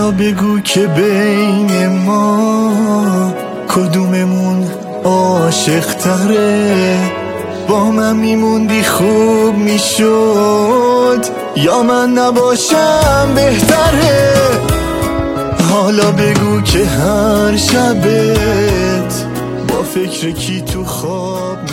حالا بگو که بین ما کدوممون عاشق تره؟ با من میموندی خوب میشد یا من نباشم بهتره؟ حالا بگو که هر شبت با فکر کی تو خواب